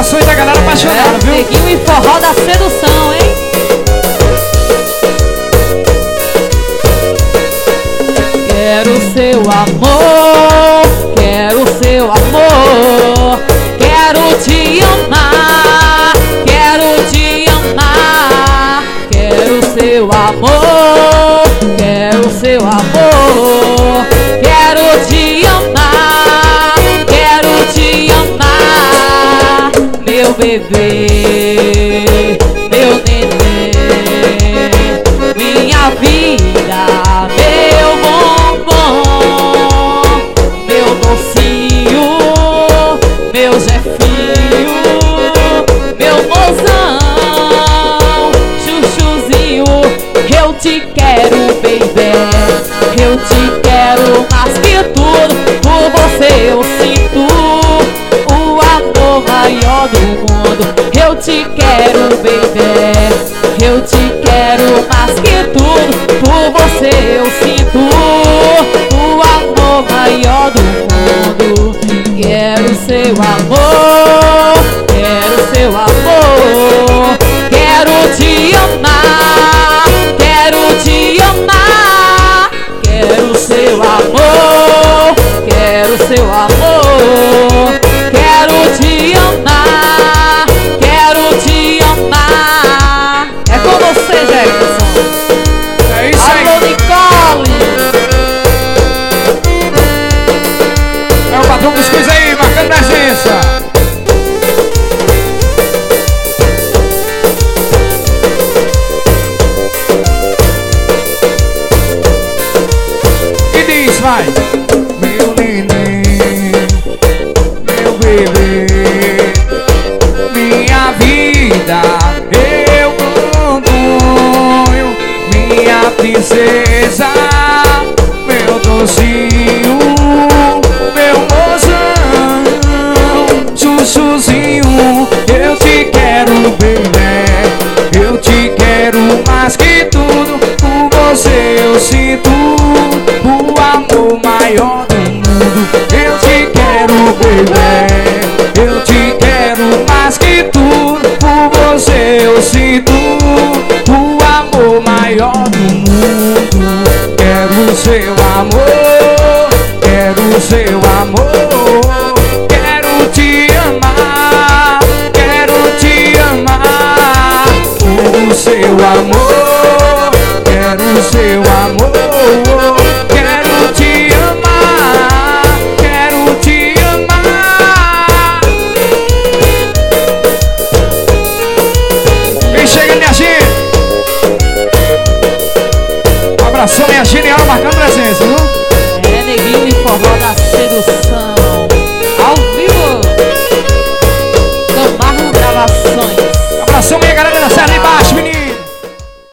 corações da galera apaixonada, viu? Neguinho e forró da sedução, hein? Quero seu amor, quero seu amor, quero te amar, quero te amar, quero seu amor, quero seu amor, quero te amar, quero te amar, meu bebê, meu neném, minha vida, meu bombom, meu docinho, meu Jefinho, meu mozão, chuchuzinho, eu te quero, baby, eu te quero mais que tudo, por você eu sinto o amor maior do mundo, eu te quero, baby, eu te quero mais que tudo, por você eu sinto o amor maior do mundo. Quero seu amor, quero seu amor, quero te amar, quero te amar, quero seu amor, quero seu amor, quero te amar, quero te amar. É com você, Jefferson. É isso aí. Alô, Nicole. É o patrão dos quiz aí, marcando presença. E diz, vai. Meu neném, meu bebê, minha vida, eu conduzo, minha princesa, meu docinho, meu mozão, chuchuzinho, eu te quero, bebê, eu te quero mais que tudo, por você eu sinto o amor maior do mundo, eu te quero, bebê, eu te quero mais que tudo, por você eu sinto o amor maior do mundo, quero seu amor, quero seu amor, quero te amar, quero te amar, o seu amor, quero seu amor, quero te amar, quero te amar. Quem chega, minha gente? Um abração, minha genial, marcando presença, viu?